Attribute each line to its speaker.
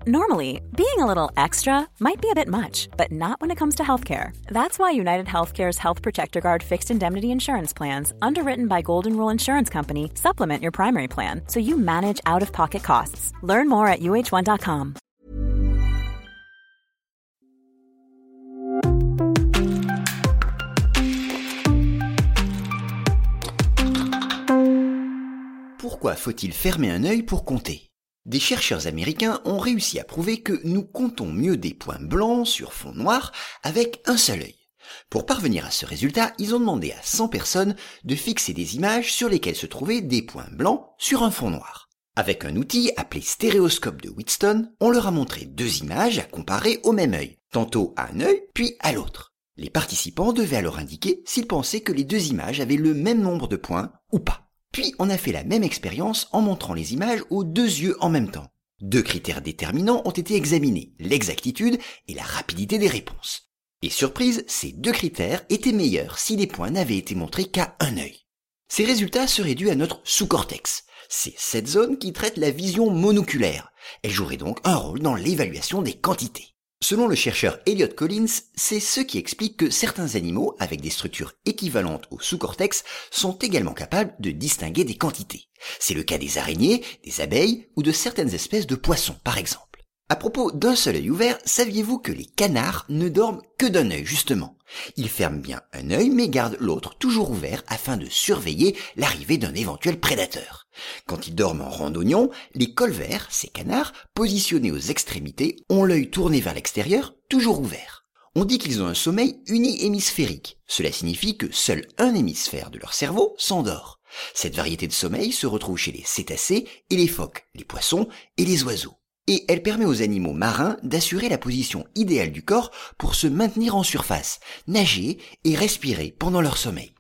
Speaker 1: Normally, being a little extra might be a bit much, but not when it comes to healthcare. That's why United Healthcare's Health Protector Guard fixed indemnity insurance plans, underwritten by Golden Rule Insurance Company, supplement your primary plan so you manage out-of-pocket costs. Learn more at uh1.com.
Speaker 2: Pourquoi faut-il fermer un œil pour compter ? Des chercheurs américains ont réussi à prouver que nous comptons mieux des points blancs sur fond noir avec un seul œil. Pour parvenir à ce résultat, ils ont demandé à 100 personnes de fixer des images sur lesquelles se trouvaient des points blancs sur un fond noir. Avec un outil appelé stéréoscope de Wheatstone, on leur a montré 2 images à comparer au même œil, tantôt à un œil puis à l'autre. Les participants devaient alors indiquer s'ils pensaient que les 2 images avaient le même nombre de points ou pas. Puis on a fait la même expérience en montrant les images aux 2 yeux en même temps. 2 critères déterminants ont été examinés, l'exactitude et la rapidité des réponses. Et surprise, ces 2 critères étaient meilleurs si les points n'avaient été montrés qu'à un œil. Ces résultats seraient dus à notre sous-cortex. C'est cette zone qui traite la vision monoculaire. Elle jouerait donc un rôle dans l'évaluation des quantités. Selon le chercheur Elliot Collins, c'est ce qui explique que certains animaux avec des structures équivalentes au sous-cortex sont également capables de distinguer des quantités. C'est le cas des araignées, des abeilles ou de certaines espèces de poissons par exemple. À propos d'un seul œil ouvert, saviez-vous que les canards ne dorment que d'un œil justement ? Ils ferment bien un œil mais gardent l'autre toujours ouvert afin de surveiller l'arrivée d'un éventuel prédateur. Quand ils dorment en randonnion, les colverts, ces canards, positionnés aux extrémités, ont l'œil tourné vers l'extérieur, toujours ouvert. On dit qu'ils ont un sommeil uni-hémisphérique. Cela signifie que seul un hémisphère de leur cerveau s'endort. Cette variété de sommeil se retrouve chez les cétacés et les phoques, les poissons et les oiseaux. Et elle permet aux animaux marins d'assurer la position idéale du corps pour se maintenir en surface, nager et respirer pendant leur sommeil.